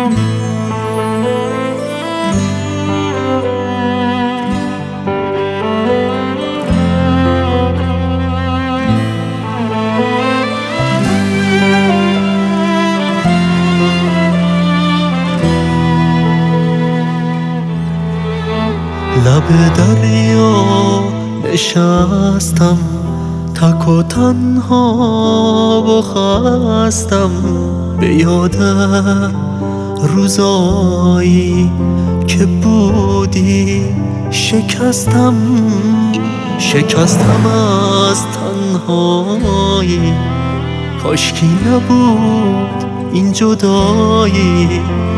لب دریا نشستم، تک و تنها و خستم، به یاد روزایی که بودی شکستم از تنهایی. کاشکی نبود این جدایی،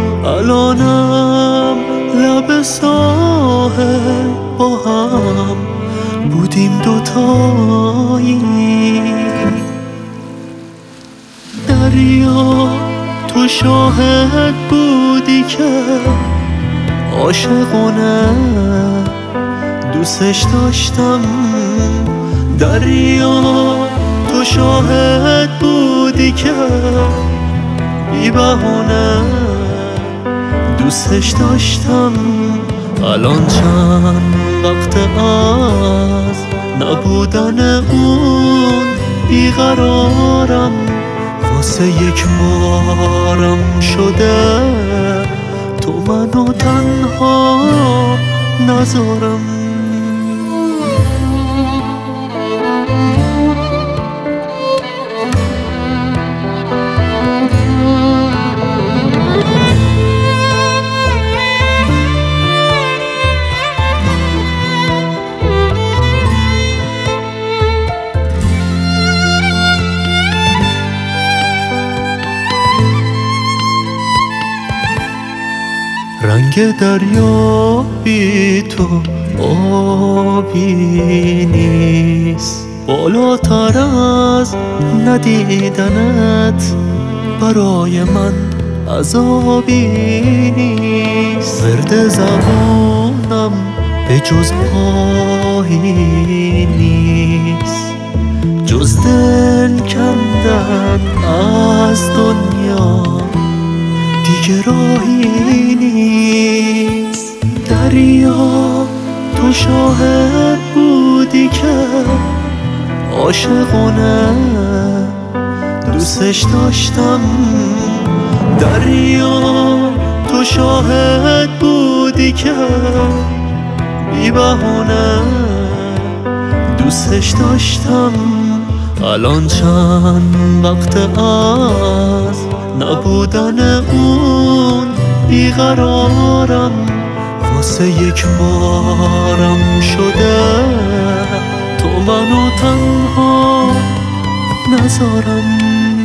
الانم لب ساحل با هم بودیم دوتایی. دریا تو شاهد بودی که عاشقانه دوستش داشتم. دریا تو شاهد بودی که بی بهونه دوستش داشتم. الان چند وقت از نبودن اون بیقرارم، واسه یک بارم شده تو منو تنها نذارم. رنگ دریا بی تو آبی نیست، بالاتر از ندیدنت برای من عذابی نیست. ورد زبانم به جز آهی نیست، جز دل کندن از دنیا دیگه راهی نیست. دریا تو شاهد بودی که عاشقانه دوستش داشتم. دریا تو شاهد بودی که بی بهونه دوستش داشتم. الان چند وقت از نبودن اون بیقرارم، واسه یک بارم شده تو منو تنها نذارم.